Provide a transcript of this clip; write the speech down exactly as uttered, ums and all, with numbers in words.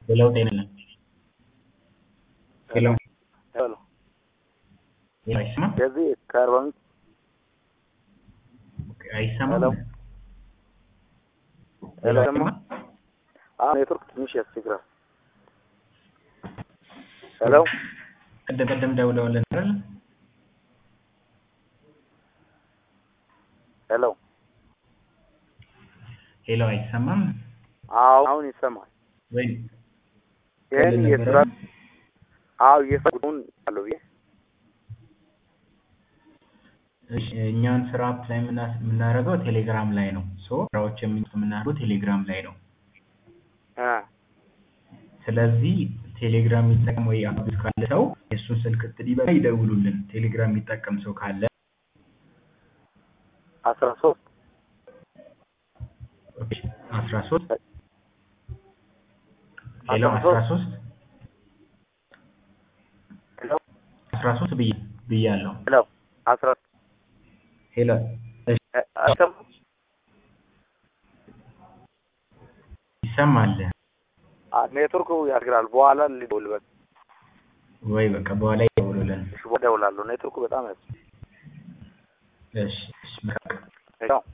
ሌላው ጤንነት ሄሎ ሌላው ሄሎ አይሰማም ከዚህ ከአርባም አይሰማም ሄሎ ሄሎ ሌላው ሰማ አይሰማም አሁን ኔትወርክ ትንሽ ያስቸግራል ሄሎ ቀደም ቀደም ደውለውልን አይደል ሄሎ ሄሎ አይሰማም አዎ አሁን ይሰማል ወይ ይሄን የስራ አዎ የስራውን አለው ይሄ እሺ እኛን ስራ አፕላይ የምናደርገው ቴሌግራም ላይ ነው ሶ ስራዎች የምናደርገው ቴሌግራም ላይ ነው አ ስለዚህ ቴሌግራም የሚጠቀም ወይ አፕዴት ካለ ሰው የሱን ስልክ ጥዲበላ ይደውሉልን ቴሌግራም የሚጠቀም ሰው ካለ አስራ ሶስት ኦኬ አስራ ሶስት ሄሎ አስራ ሶስት ሄሎ አስራ ሶስት ብዬ ብያለሁ ሄሎ አስራ ሄሎ እሺ አሰም ይሰማል ኔትወርኩ ያስቸግራል በኋላ ሊደውል በቃ ወይ በቃ በኋላ ይደውሉልን እሺ በኋላ እደውላለሁ ኔትወርኩ በጣም ያስ እሺ እሺ